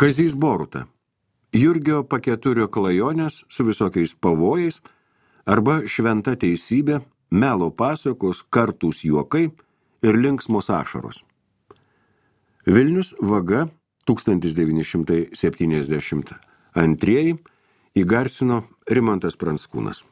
Kazys Boruta. Jurgio Paketurio klajonės su visokiais pavojais arba šventa teisybė, melo pasakos, kartūs juokai ir linksmos ašaros. Vilnius, Vaga, 1972 įgarsino Rimantas Pranckūnas.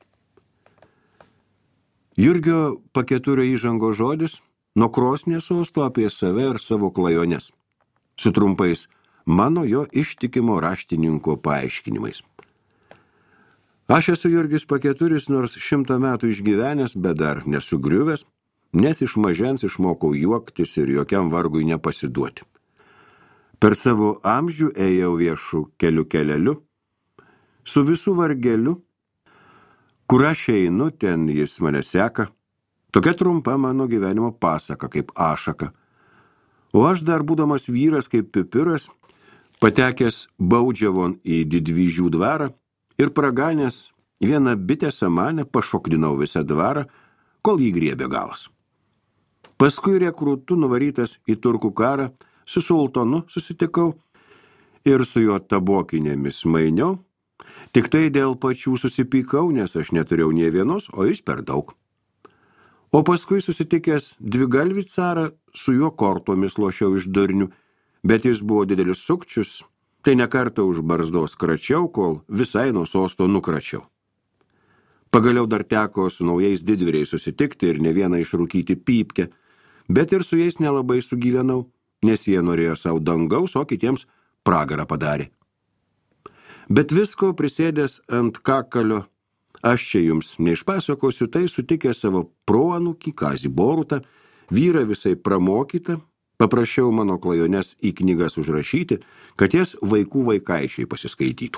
Jurgio Paketurio įžango žodis nuo krosnės sosto apie save ir savo klajones, su trumpais mano jo ištikimo raštininko paaiškinimais. Aš esu Jurgis Paketuris, nors 100 metų išgyvenęs, bet dar nesugriuvęs, nes iš mažens išmokau juoktis ir jokiam vargui nepasiduoti. Per savo amžių ėjau viešu keleliu, su visų vargeliu, kur aš einu, ten jis mane seka. Tokia trumpa mano gyvenimo pasaka kaip ašaka. O aš dar būdamas vyras kaip pipiras, patekęs baudžiavon į Didvyžių dvarą ir praganęs vieną bitę samanę pašokdinau visą dvarą, kol jį griebė galas. Paskui rekrūtų nuvarytas į turkų karą, su sultonu susitikau ir su jo tabokinėmis mainiau, tik tai dėl pačių susipykau, nes aš neturėjau nė vienos, o jis per daug. O paskui susitikęs dvigalvį carą, su juo kortomis lošiau iš durnių, bet jis buvo didelis sukčius, tai ne kartą už barzdos kračiau, kol visai nuo sosto nukračiau. Pagaliau dar teko su naujais didvyriais susitikti ir ne vieną išrūkyti pypkę, bet ir su jais nelabai sugyvenau, nes jie norėjo savo dangaus, o kitiems pragarą padarė. Bet visko prisėdęs ant kakalio, aš čia jums neišpasakosiu, tai sutikęs savo proanūkį Kazį Borutą, vyrą visai pramokytą, paprašiau mano klajones į knygas užrašyti, kad jas vaikų vaikaičiai pasiskaitytų.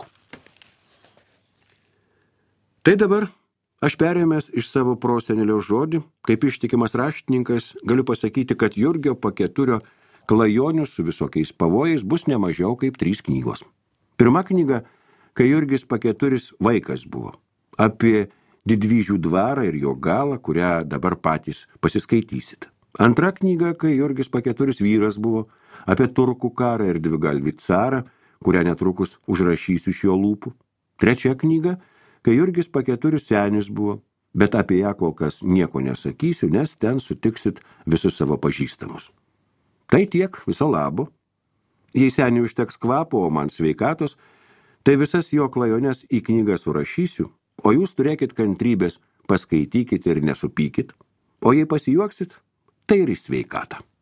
Tai dabar aš perėmęs iš savo prosenelio žodį, kaip ištikimas raštininkas, galiu pasakyti, kad Jurgio Paketurio klajonių su visokiais pavojais bus ne mažiau kaip 3 knygos. Pirma knyga, kai Jurgis Paketuris vaikas buvo, apie Didvyžių dvarą ir jo galą, kurią dabar patys pasiskaitysit. Antra knyga, kai Jurgis Paketuris vyras buvo, apie turkų karą ir dvigalvį carą, kurią netrukus užrašysiu iš jo lūpų. Trečia knyga, kai Jurgis Paketuris senis buvo, bet apie ją kol kas nieko nesakysiu, nes ten sutiksit visus savo pažįstamus. Tai tiek, viso labo. Jei seniui užteks kvapo, o man sveikatos, tai visas jo klajones į knygą surašysiu, o jūs turėkit kantrybės, paskaitykit ir nesupykit. O jei pasijuoksit, tai ir į sveikatą.